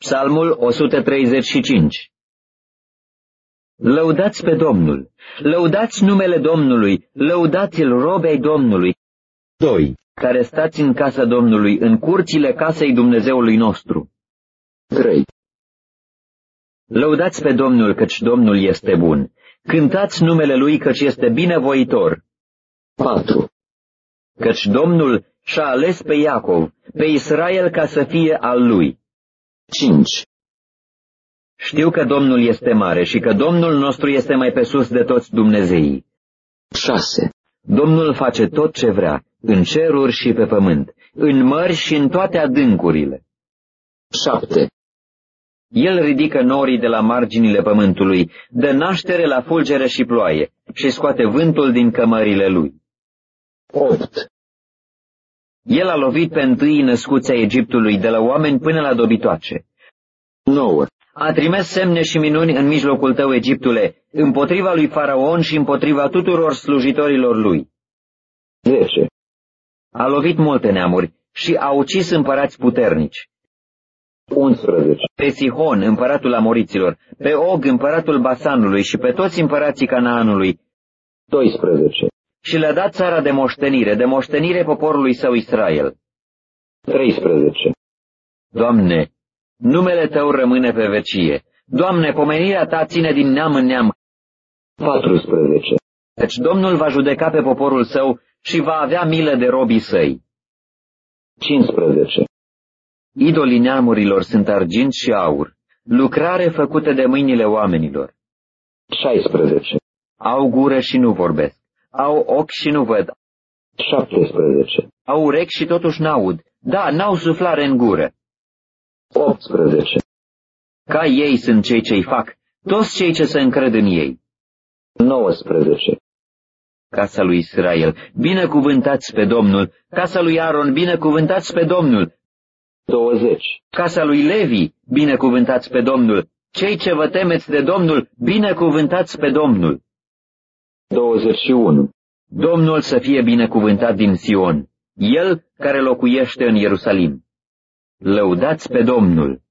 Psalmul 135. Lăudați pe Domnul, lăudați numele Domnului, lăudați-l, robi ai Domnului, 2. Care stați în casa Domnului, în curțile casei Dumnezeului nostru. 3. Lăudați pe Domnul, căci Domnul este bun, cântați numele Lui, căci este binevoitor. 4. Căci Domnul și-a ales pe Iacov, pe Israel, ca să fie al Lui. 5. Știu că Domnul este mare și că Domnul nostru este mai pe sus de toți Dumnezeii. 6. Domnul face tot ce vrea, în ceruri și pe pământ, în mări și în toate adâncurile. 7. El ridică norii de la marginile pământului, dă naștere la fulgere și ploaie și scoate vântul din cămările lui. 8. El a lovit pe întâi născuți ai Egiptului, de la oameni până la dobitoace. 9. A trimis semne și minuni în mijlocul tău, Egiptule, împotriva lui Faraon și împotriva tuturor slujitorilor lui. 10. A lovit multe neamuri și a ucis împărați puternici. 11. Pe Sihon, împăratul Amoriților, pe Og, împăratul Basanului și pe toți împărații Canaanului. 12. Și le-a dat țara de moștenire poporului său Israel. 13. Doamne, numele Tău rămâne pe vecie. Doamne, pomenirea Ta ține din neam în neam. 14. Căci Domnul va judeca pe poporul Său și va avea milă de robii Săi. 15. Idolii neamurilor sunt argint și aur, lucrare făcută de mâinile oamenilor. 16. Au gură și nu vorbesc, au ochi și nu văd. 17. Au urechi și totuși n-aud, da, n-au suflare în gură. 18. Ca ei sunt cei ce-i fac, toți cei ce se încred în ei. 19. Casa lui Israel, binecuvântați pe Domnul, casa lui Aron, binecuvântați pe Domnul. 20. Casa lui Levi, binecuvântați pe Domnul, cei ce vă temeți de Domnul, binecuvântați pe Domnul. 21. Domnul să fie binecuvântat din Sion, El care locuiește în Ierusalim. Lăudați pe Domnul!